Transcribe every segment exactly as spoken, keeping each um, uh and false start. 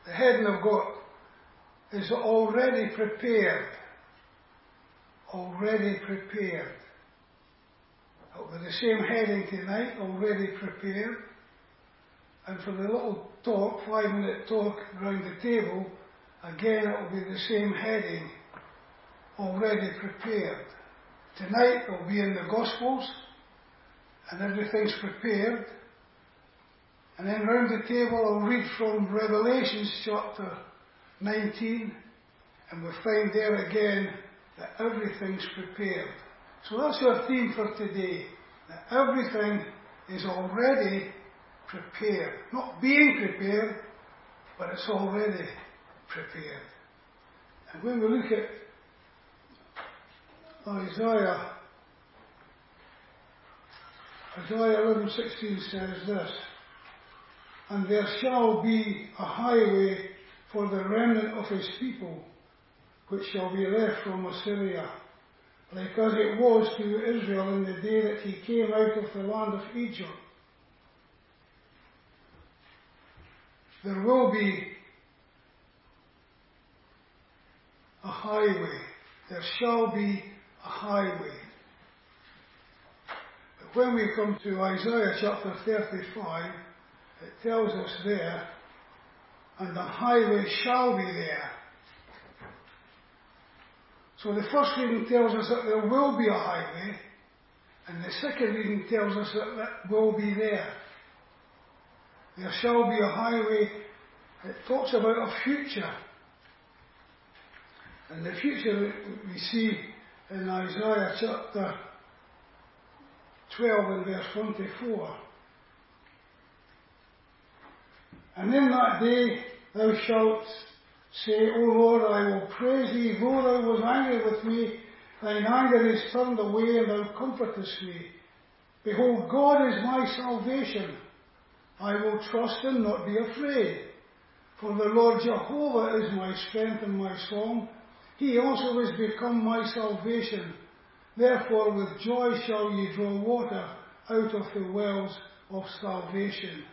the heading I've got is already prepared. Already prepared. It'll be the same heading tonight, already prepared. And for the little talk, five minute talk around the table, again it will be the same heading, already prepared. Tonight it will be in the Gospels, and everything's prepared. And then round the table I'll read from Revelation chapter nineteen, and we'll find there again that everything's prepared. So that's our theme for today, that everything is already prepared. Not being prepared, but it's already prepared. And when we look at Isaiah, Isaiah eleven sixteen says this, "And there shall be a highway for the remnant of his people, which shall be left from Assyria, like as it was to Israel in the day that he came out of the land of Egypt." There will be a highway. There shall be a highway. But when we come to Isaiah chapter thirty-five, it tells us there, "And the highway shall be there." So the first reading tells us that there will be a highway, and the second reading tells us that that will be there. There shall be a highway. It talks about a future. And the future that we see in Isaiah chapter twelve and verse twenty-four. "And in that day thou shalt say, O Lord, I will praise thee, though thou was angry with me, thine anger is turned away, and thou comfortest me. Behold, God is my salvation. I will trust and not be afraid. For the Lord Jehovah is my strength and my song. He also is become my salvation. Therefore with joy shall ye draw water out of the wells of salvation."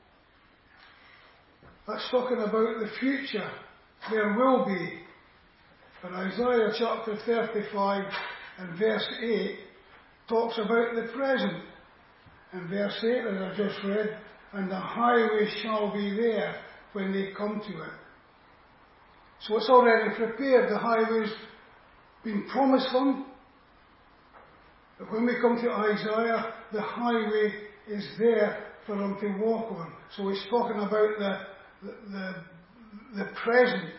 That's talking about the future. There will be. But Isaiah chapter thirty-five and verse eight talks about the present. And verse eight, as I just read, "And the highway shall be there when they come to it." So it's already prepared. The highway's been promised them. But when we come to Isaiah, the highway is there for them to walk on. So it's talking about the, the, the, the present.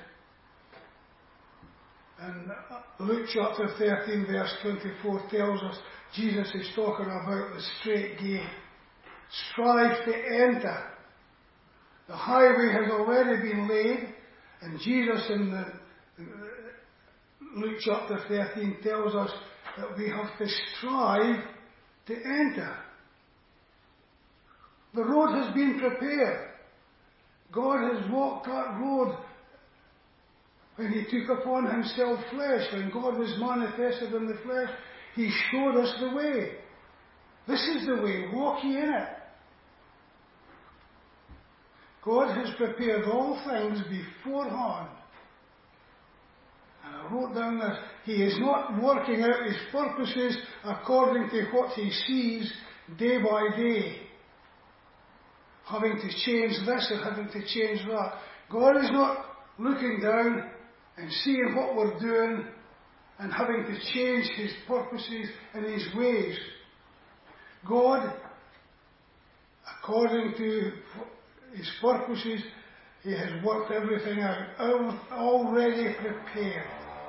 And Luke chapter thirteen verse twenty-four tells us Jesus is talking about the straight gate. Strive to enter. The highway has already been laid, and Jesus in the, Luke chapter thirteen tells us that we have to strive to enter. The road has been prepared. God has walked that road when he took upon himself flesh. When God was manifested in the flesh, he showed us the way. This is the way, walk ye in it. God has prepared all things beforehand. And I wrote down that he is not working out his purposes according to what he sees day by day, having to change this or having to change that. God is not looking down and seeing what we're doing and having to change his purposes and his ways. God, according to his purposes, he has worked everything out, already prepared.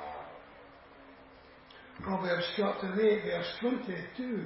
Proverbs chapter eight, verse twenty-two.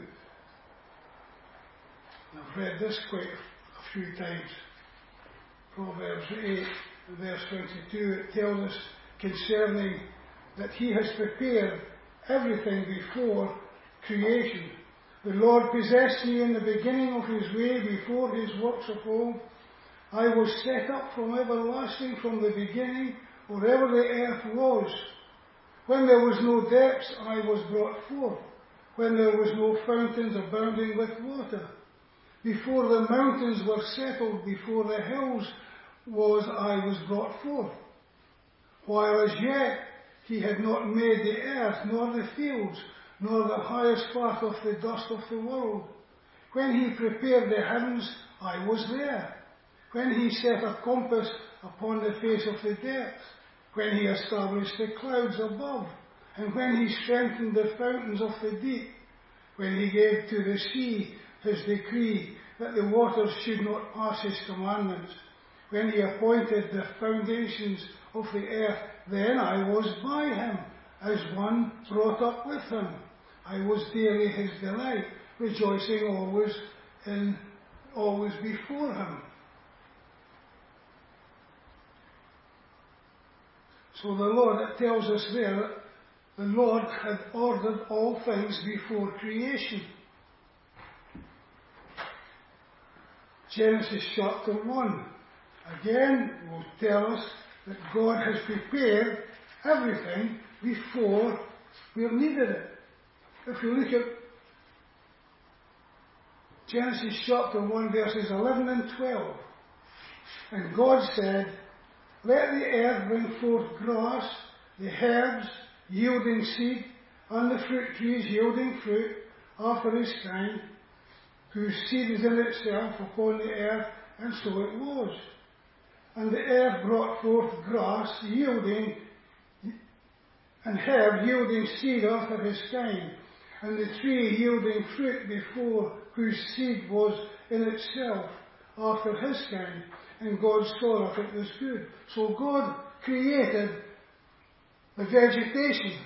I've read this quite a few times. Proverbs eight, verse twenty-two, it tells us concerning that he has prepared everything before creation. The Lord possessed me in the beginning of his way, before his works of old. I was set up from everlasting, from the beginning, or ever the earth was. When there was no depths, I was brought forth. When there was no fountains abounding with water. Before the mountains were settled, before the hills was I was brought forth, while as yet he had not made the earth, nor the fields, nor the highest part of the dust of the world. When he prepared the heavens, I was there. When he set a compass upon the face of the depths, when he established the clouds above, and when he strengthened the fountains of the deep, when he gave to the sea his decree that the waters should not pass his commandments, when he appointed the foundations of the earth, then I was by him, as one brought up with him. I was daily his delight, rejoicing always in, always before him. So the Lord, it tells us there that the Lord had ordered all things before creation. Genesis chapter one, again, will tell us that God has prepared everything before we needed it. If you look at Genesis chapter one, verses eleven and twelve, and God said, let the earth bring forth grass, the herbs yielding seed, and the fruit trees yielding fruit after his kind, whose seed is in itself upon the earth, and so it was. And the earth brought forth grass yielding, and herb yielding seed after his kind, and the tree yielding fruit before, whose seed was in itself after his kind. And God saw that it was good. So God created the vegetation.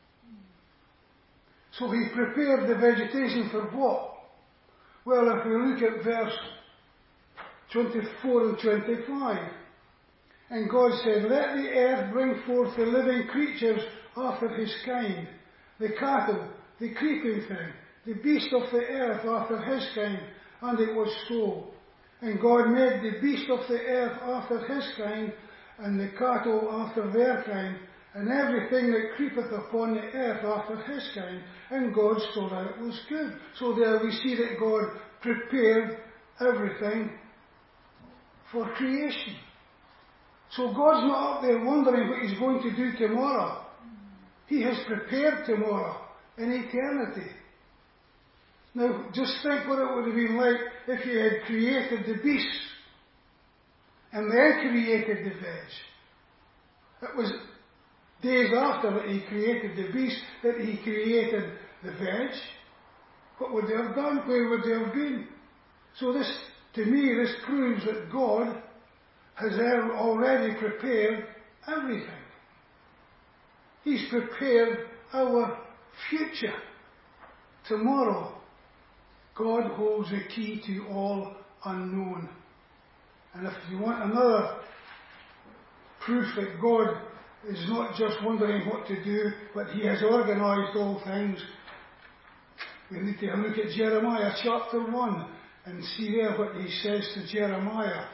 So he prepared the vegetation for what? Well, if we look at verse twenty-four and twenty-five, and God said, let the earth bring forth the living creatures after his kind, the cattle, the creeping thing, the beast of the earth after his kind, and it was so. And God made the beast of the earth after his kind, and the cattle after their kind, and everything that creepeth upon the earth after his kind. And God saw that it was good. So there we see that God prepared everything for creation. So God's not up there wondering what he's going to do tomorrow. He has prepared tomorrow in eternity. Now, just think what it would have been like if he had created the beast and then created the veg. It was days after that he created the beast that he created the veg. What would they have done? Where would they have been? So this, to me, this proves that God has already prepared everything. He's prepared our future. Tomorrow, God holds the key to all unknown. And if you want another proof that God is not just wondering what to do, but he has organized all things, we need to look at Jeremiah chapter one and see there what he says to Jeremiah.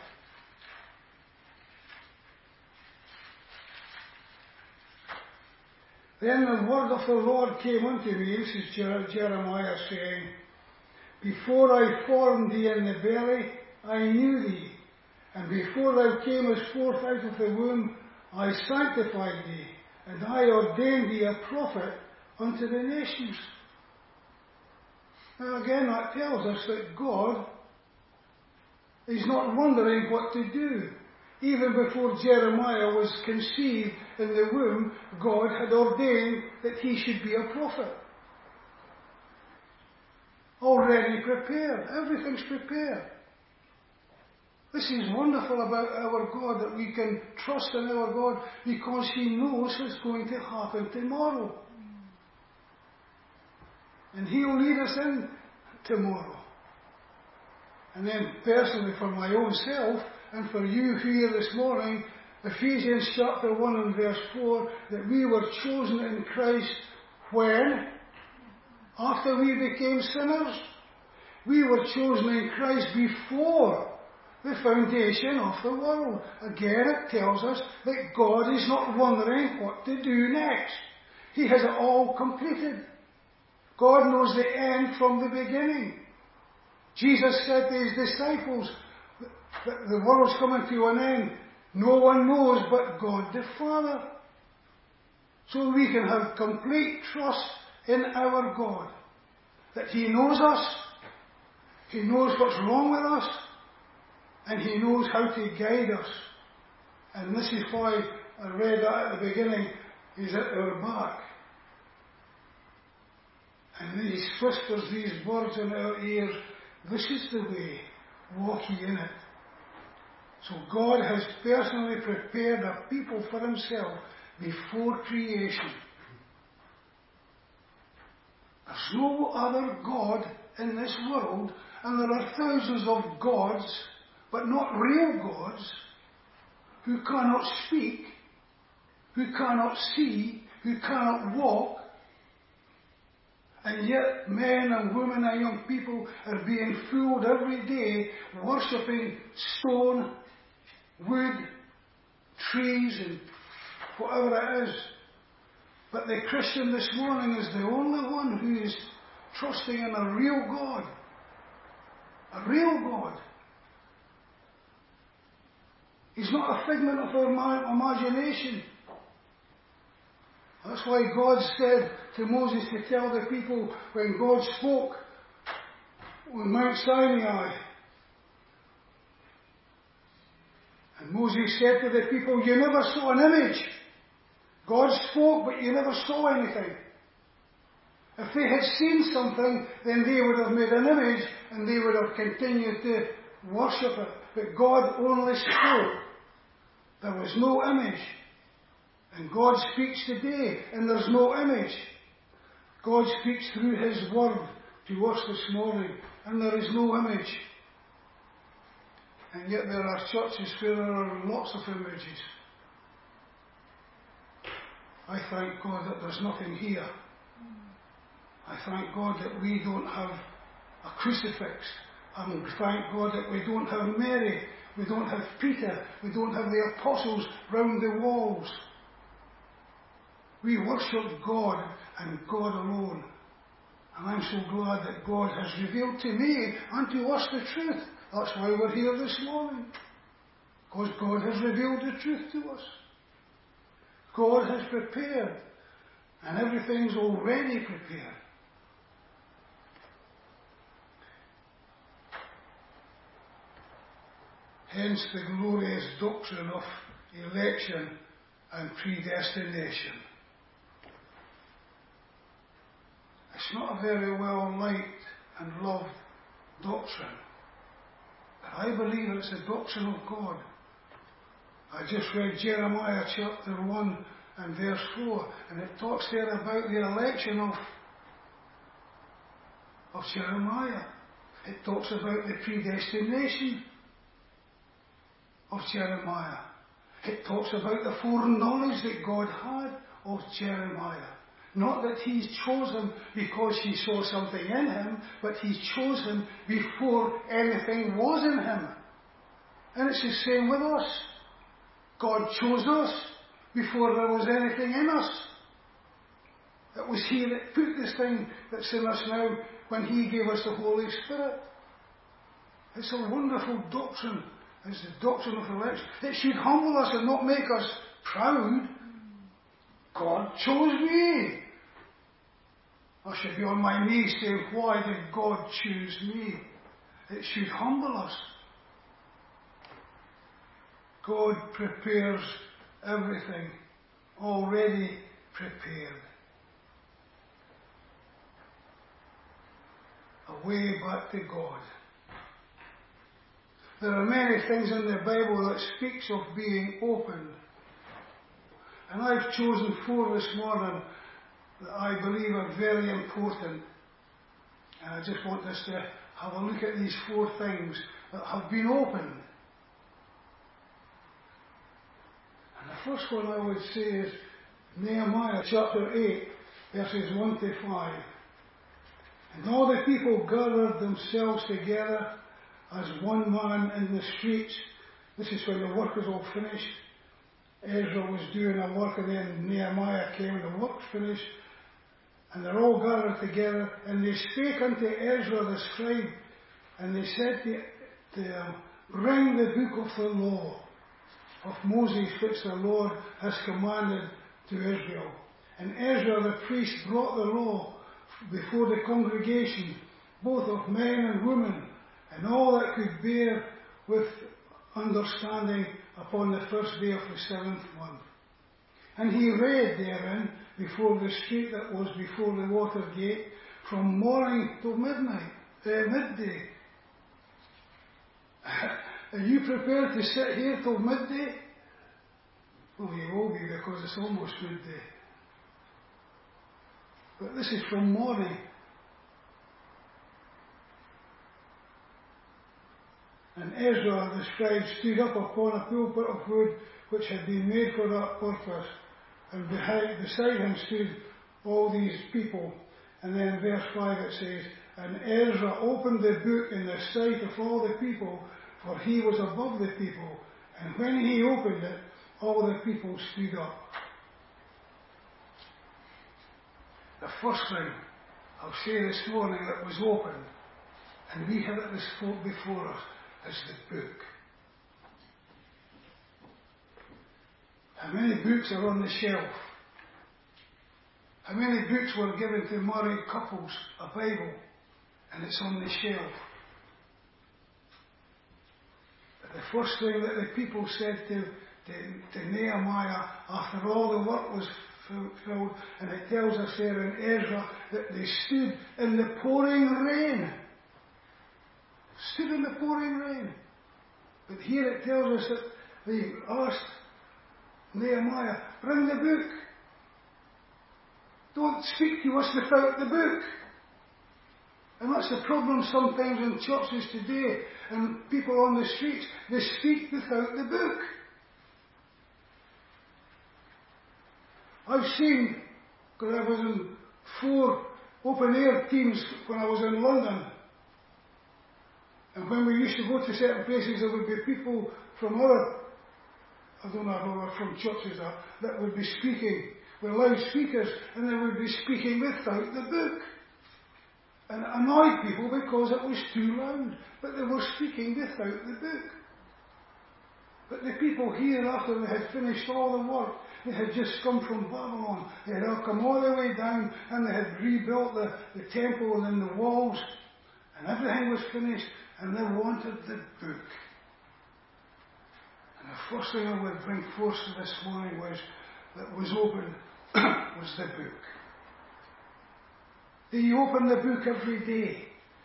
Then the word of the Lord came unto me, this is Jeremiah saying, before I formed thee in the belly, I knew thee. And before thou camest forth out of the womb, I sanctified thee. And I ordained thee a prophet unto the nations. Now again, that tells us that God is not wondering what to do. Even before Jeremiah was conceived in the womb, God had ordained that he should be a prophet. Already prepared. Everything's prepared. This is wonderful about our God, that we can trust in our God because he knows what's going to happen tomorrow. And he'll lead us in tomorrow. And then personally for my own self, and for you here this morning, Ephesians chapter one and verse four, that we were chosen in Christ when? After we became sinners. We were chosen in Christ before the foundation of the world. Again, it tells us that God is not wondering what to do next. He has it all completed. God knows the end from the beginning. Jesus said to his disciples, that the world's coming to an end. No one knows but God the Father. So we can have complete trust in our God, that He knows us, He knows what's wrong with us, and He knows how to guide us. And this is why I read that at the beginning, He's at our back. And He whispers these words in our ears, this is the way, walk ye in it. So God has personally prepared a people for Himself before creation. There's no other God in this world, and there are thousands of gods, but not real gods, who cannot speak, who cannot see, who cannot walk, and yet men and women and young people are being fooled every day, worshipping stone, wood, trees, and whatever it is. But the Christian this morning is the only one who is trusting in a real God. A real God. He's not a figment of our imagination. That's why God said to Moses to tell the people when God spoke on Mount Sinai. And Moses said to the people, you never saw an image. God spoke, but you never saw anything. If they had seen something, then they would have made an image and they would have continued to worship it. But God only spoke. There was no image. And God speaks today, and there's no image. God speaks through His Word to us this morning, and there is no image. And yet there are churches where there are lots of images. I thank God that there's nothing here. I thank God that we don't have a crucifix. And thank God that we don't have Mary, we don't have Peter, we don't have the apostles round the walls. We worship God and God alone. And I'm so glad that God has revealed to me and to us the truth. That's why we're here this morning. Because God has revealed the truth to us. God has prepared. And everything's already prepared. Hence the glorious doctrine of election and predestination. It's not a very well liked and loved doctrine, but I believe it's the doctrine of God. I just read Jeremiah chapter one and verse four, and it talks there about the election of, of Jeremiah. It talks about the predestination of Jeremiah. It talks about the foreknowledge that God had of Jeremiah. Not that He's chosen because He saw something in him, but He's chosen before anything was in him. And it's the same with us. God chose us before there was anything in us. It was He that put this thing that's in us now when He gave us the Holy Spirit. It's a wonderful doctrine. It's the doctrine of election. It should humble us and not make us proud. God chose me. I should be on my knees saying, why did God choose me? It should humble us. God prepares everything already prepared. A way back to God. There are many things in the Bible that speaks of being opened. And I've chosen four this morning that I believe are very important. And I just want us to have a look at these four things that have been opened. And the first one I would say is Nehemiah chapter eight, verses one to five. And all the people gathered themselves together as one man in the streets. This is when the work was all finished. Ezra was doing a work, and then Nehemiah came and the work's finished. And they're all gathered together, and they spake unto Ezra the scribe, and they said to, to um, bring the book of the law of Moses, which the Lord has commanded to Israel. And Ezra the priest brought the law before the congregation, both of men and women, and all that could bear with understanding upon the first day of the seventh month. And he read therein before the street that was before the water gate from morning till midnight, uh, midday. Are you prepared to sit here till midday? Well, you will be, because it's almost midday. But this is from morning. And Ezra the scribe stood up upon a pulpit of wood which had been made for that purpose, and behind, beside him stood all these people. And then in verse five it says, and Ezra opened the book in the sight of all the people, for he was above the people. And when he opened it, all the people stood up. The first thing I'll say this morning that was opened, and we have it this before us, is the book. How many books are on the shelf? How many books were given to married couples, a Bible, and it's on the shelf? But the first thing that the people said to, to, to Nehemiah, after all the work was fulfilled, and it tells us there in Ezra that they stood in the pouring rain. Stood in the pouring rain. But here it tells us that they asked Nehemiah, bring the book. Don't speak to us without the book. And that's the problem sometimes in churches today, and people on the streets, they speak without the book. I've seen, because I was in four open air teams when I was in London, and when we used to go to certain places, there would be people from other, I don't know, who were from churches that, that would be speaking with loudspeakers, and they would be speaking without the book. And it annoyed people because it was too loud, but they were speaking without the book. But the people here, after they had finished all the work, they had just come from Babylon, they had come all the way down, and they had rebuilt the, the temple and then the walls, and everything was finished, and they wanted the book. And the first thing I would bring forth this morning was, that was open, was the book. Do you open the book every day?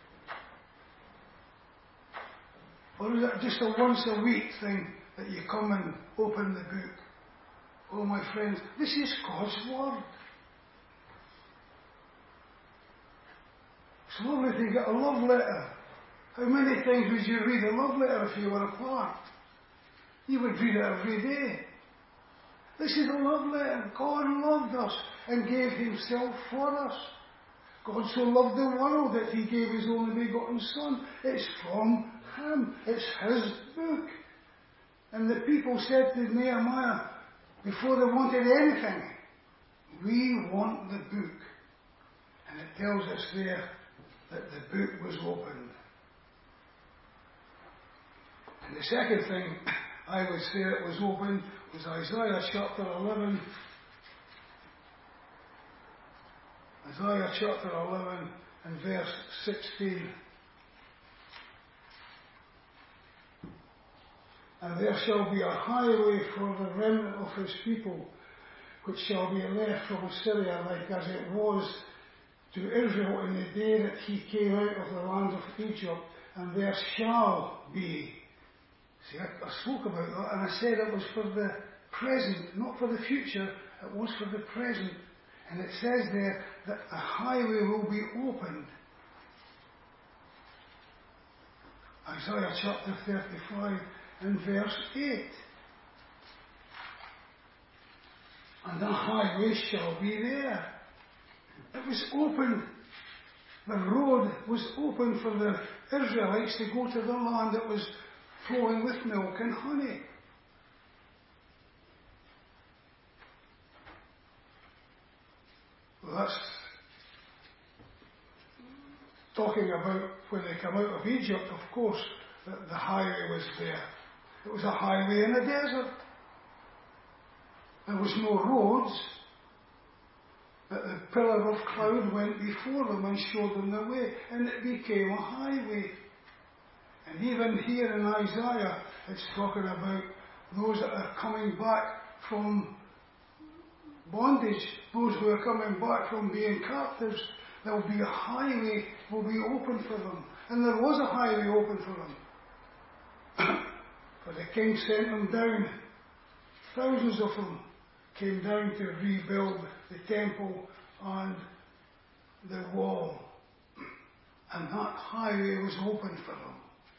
Or is it just a once a week thing that you come and open the book? Oh, my friends, this is God's Word. It's lovely to get a love letter. How many times would you read a love letter if you were apart? You would read it every day. This is a love letter. God loved us and gave himself for us. God so loved the world that he gave his only begotten Son. It's from him. It's his book. And the people said to Nehemiah, before they wanted anything, we want the book. And it tells us there that the book was opened. And the second thing I would say that was opened was Isaiah chapter eleven. Isaiah chapter eleven and verse sixteen. And there shall be a highway for the remnant of his people, which shall be left from Assyria, like as it was to Israel in the day that he came out of the land of Egypt, and there shall be. See, I, I spoke about that, and I said it was for the present, not for the future, it was for the present. And it says there that a highway will be opened. Isaiah chapter thirty-five and verse eight. And the highway shall be there. It was opened. The road was open for the Israelites to go to the land that was flowing with milk and honey. Well, that's talking about when they come out of Egypt, of course. that the highway was there. It was a highway in a desert. There was no roads, but the pillar of cloud went before them and showed them the way, and it became a highway. And even here in Isaiah, it's talking about those that are coming back from bondage, those who are coming back from being captives. There will be a highway will be open for them. And there was a highway open for them. For the king sent them down. Thousands of them came down to rebuild the temple and the wall. And that highway was open for them.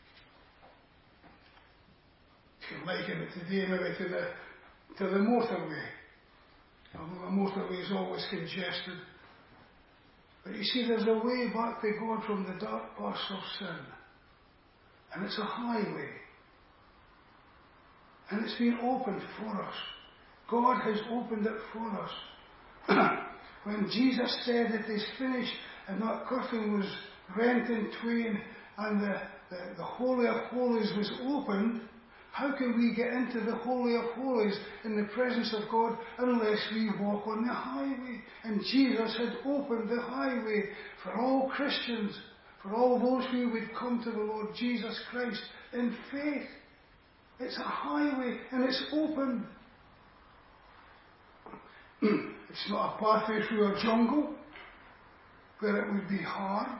If you liken it today, maybe to the, to the motorway. Although the motorway is always congested. But you see, there's a way back to God from the dark past of sin. And it's a highway. And it's been opened for us. God has opened it for us. When Jesus said it is finished, and that curtain was rent in twain, and the, the, the Holy of Holies was opened, how can we get into the Holy of Holies in the presence of God unless we walk on the highway? And Jesus had opened the highway for all Christians, for all those who would come to the Lord Jesus Christ in faith. It's a highway and it's open. It's not a pathway through a jungle where it would be hard.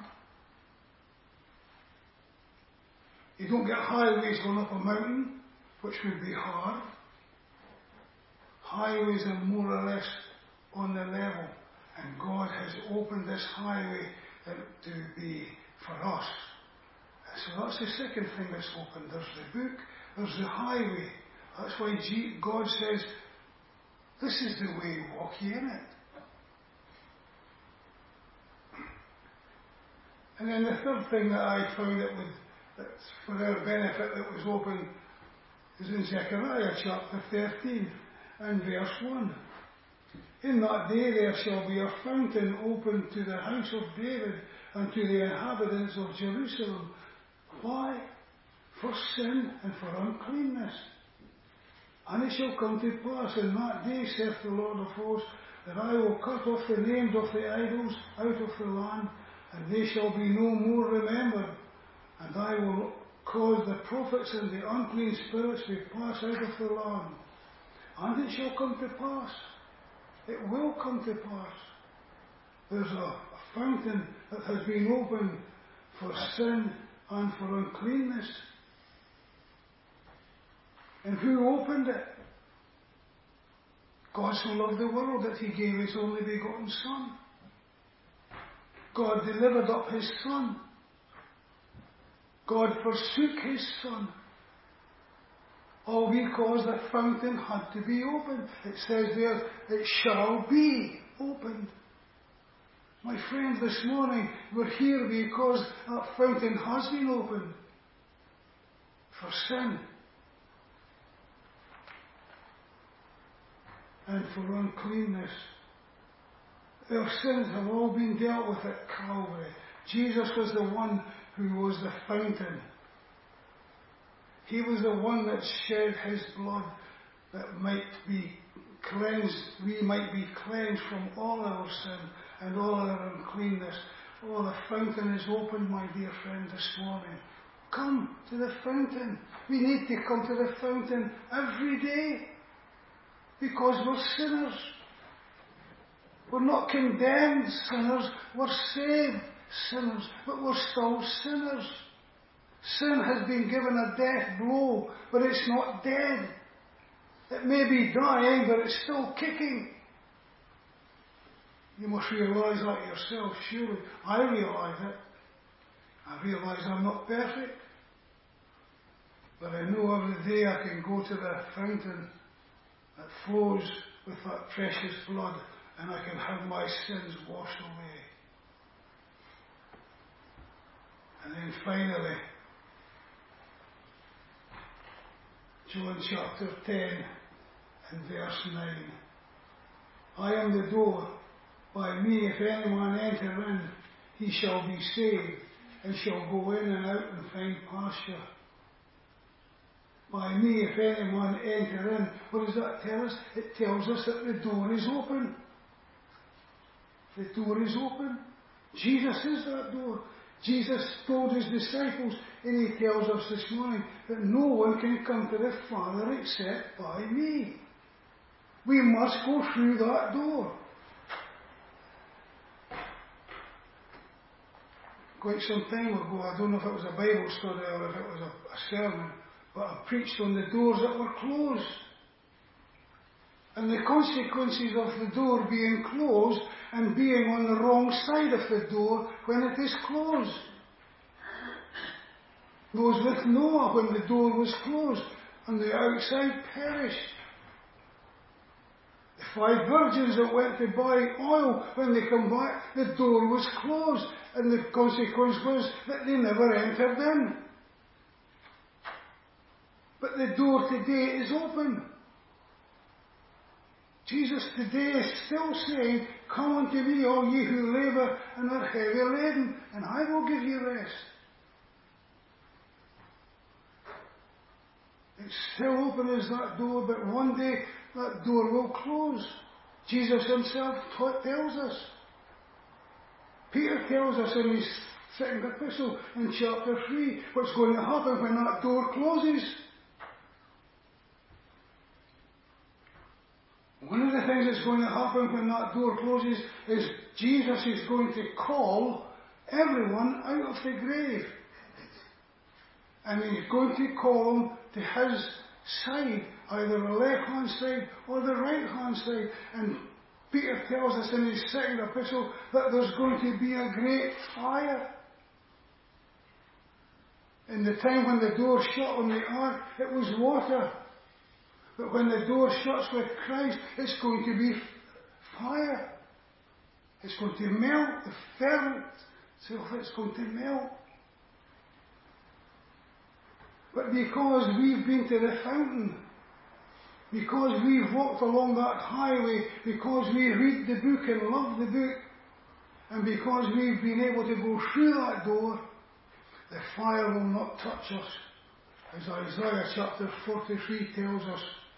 You don't get highways going up a mountain, which would be hard. Highways are more or less on the level, and God has opened this highway to be for us. So that's the second thing that's opened. There's the book, there's the highway. That's why God says, this is the way, walk ye in it. And then the third thing that I found that would, that's for our benefit, that was open, is in Zechariah chapter thirteen and verse one. In that day there shall be a fountain opened to the house of David and to the inhabitants of Jerusalem. Why? For sin and for uncleanness. And it shall come to pass in that day, saith the Lord of hosts, that I will cut off the names of the idols out of the land, and they shall be no more remembered. And I will cause the prophets and the unclean spirits to pass out of the land. And it shall come to pass. It will come to pass. There's a, a fountain that has been opened for sin and for uncleanness. And who opened it? God so loved the world that he gave his only begotten Son. God delivered up his Son. God forsook his Son. All because the fountain had to be opened. It says there, it shall be opened. My friends, this morning we're here because that fountain has been opened for sin and for uncleanness. Our sins have all been dealt with at Calvary. Jesus was the one who was the fountain. He was the one that shed his blood that might be cleansed, we might be cleansed from all our sin and all our uncleanness. Oh, the fountain is open, my dear friend, this morning. Come to the fountain. We need to come to the fountain every day because we're sinners. We're not condemned sinners, we're saved sinners, but we're still sinners. Sin has been given a death blow, but it's not dead. It may be dying, but it's still kicking. You must realise that yourself, surely. I realise it. I realise I'm not perfect. But I know every day I can go to the fountain that flows with that precious blood, and I can have my sins washed away. And then finally, John chapter ten and verse nine. I am the door. By me, if any man enter in, he shall be saved, and shall go in and out and find pasture. by me if anyone enter in. What does that tell us? It tells us that the door is open. The door is open. Jesus is that door. Jesus told his disciples, and he tells us this morning, that no one can come to the Father except by me. We must go through that door. Quite some time ago, I don't know if it was a Bible study or if it was a, a sermon, but I preached on the doors that were closed. And the consequences of the door being closed and being on the wrong side of the door when it is closed. Those with Noah when the door was closed and the outside perished. The five virgins that went to buy oil, when they come back, the door was closed and the consequence was that they never entered in. But the door today is open. Jesus today is still saying, come unto me, all ye who labour and are heavy laden, and I will give you rest. It's still open as that door, but one day that door will close. Jesus himself tells us. Peter tells us in his second epistle in chapter three what's going to happen when that door closes. One of the things that's going to happen when that door closes is Jesus is going to call everyone out of the grave. And he's going to call them to his side, either the left-hand side or the right-hand side. And Peter tells us in his second epistle that there's going to be a great fire. In the time when the door shut on the ark, it was water. But when the door shuts with Christ, it's going to be fire. It's going to melt. The fervent self, it's going to melt. But because we've been to the fountain, because we've walked along that highway, because we read the book and love the book, and because we've been able to go through that door, the fire will not touch us. As Isaiah chapter forty-three tells us.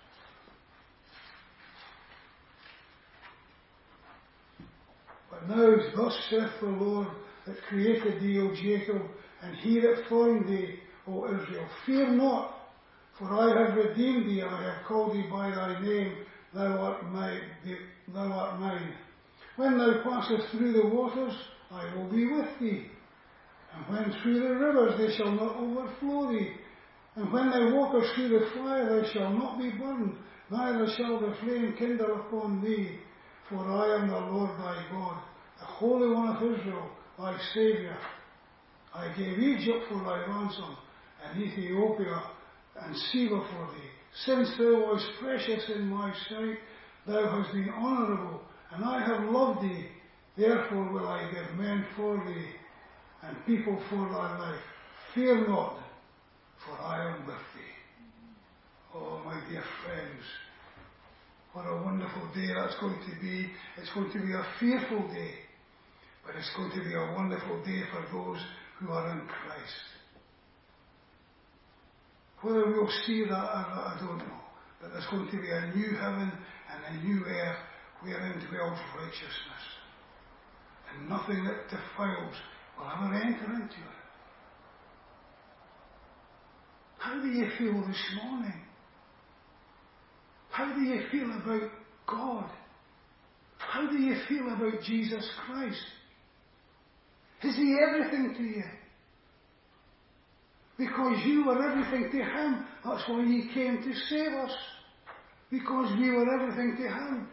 But now thus saith the Lord that created thee, O Jacob, and he that formed thee, O Israel, fear not, for I have redeemed thee, I have called thee by thy name, thou art mine. Thou art mine. When thou passest through the waters, I will be with thee. And when through the rivers, they shall not overflow thee. And when thou walkest through the fire, thou shalt not be burned, neither shall the flame kindle upon thee. For I am the Lord thy God, the Holy One of Israel, thy Saviour. I gave Egypt for thy ransom, and Ethiopia and Seba for thee. Since thou wast precious in my sight, thou hast been honourable, and I have loved thee. Therefore will I give men for thee, and people for thy life. Fear not, for I am with thee. Oh, my dear friends, what a wonderful day that's going to be. It's going to be a fearful day, but it's going to be a wonderful day for those who are in Christ. Whether we'll see that or not, I don't know. But there's going to be a new heaven and a new earth wherein dwells righteousness. And nothing that defiles will ever enter into it. How do you feel this morning? How do you feel about God? How do you feel about Jesus Christ? Is he everything to you? Because you were everything to him. That's why he came to save us. Because we were everything to him.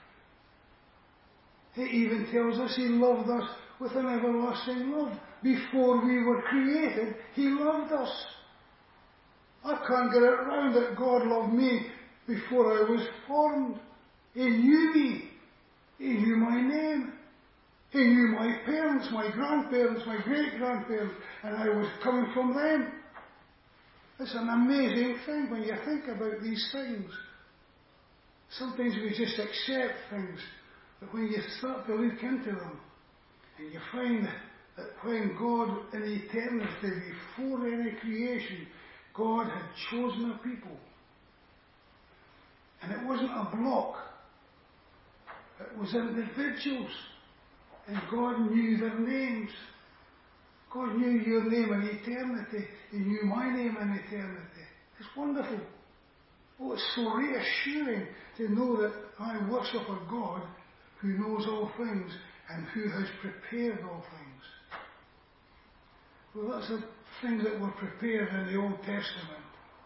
It even tells us he loved us with an everlasting love. Before we were created, he loved us. I can't get it round that God loved me before I was formed. He knew me. He knew my name. He knew my parents, my grandparents, my great-grandparents, and I was coming from them. It's an amazing thing when you think about these things. Sometimes we just accept things, but when you start to look into them, and you find that when God in eternity, before any creation, God had chosen a people. And it wasn't a block. It was individuals. And God knew their names. God knew your name in eternity. He knew my name in eternity. It's wonderful. Oh, it's so reassuring to know that I worship a God who knows all things and who has prepared all things. Well, that's the things that were prepared in the Old Testament.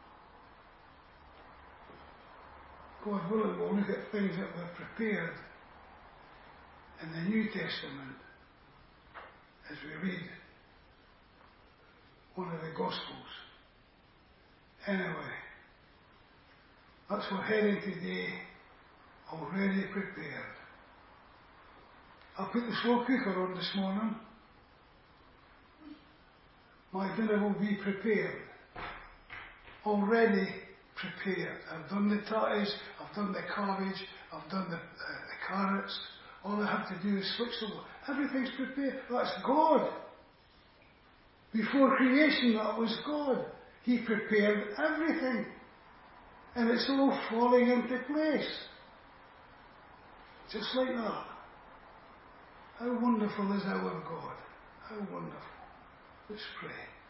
God willing, we'll look at things that were prepared in the New Testament as we read one of the Gospels. Anyway, that's where we're heading today, already prepared. I put the slow cooker on this morning. My dinner will be prepared. Already prepared. I've done the tatties, I've done the cabbage, I've done the, uh, the carrots. All I have to do is switch them. Everything's prepared. That's God. Before creation, that was God. He prepared everything. And it's all falling into place. Just like that. How wonderful is our God? How wonderful. Let's pray.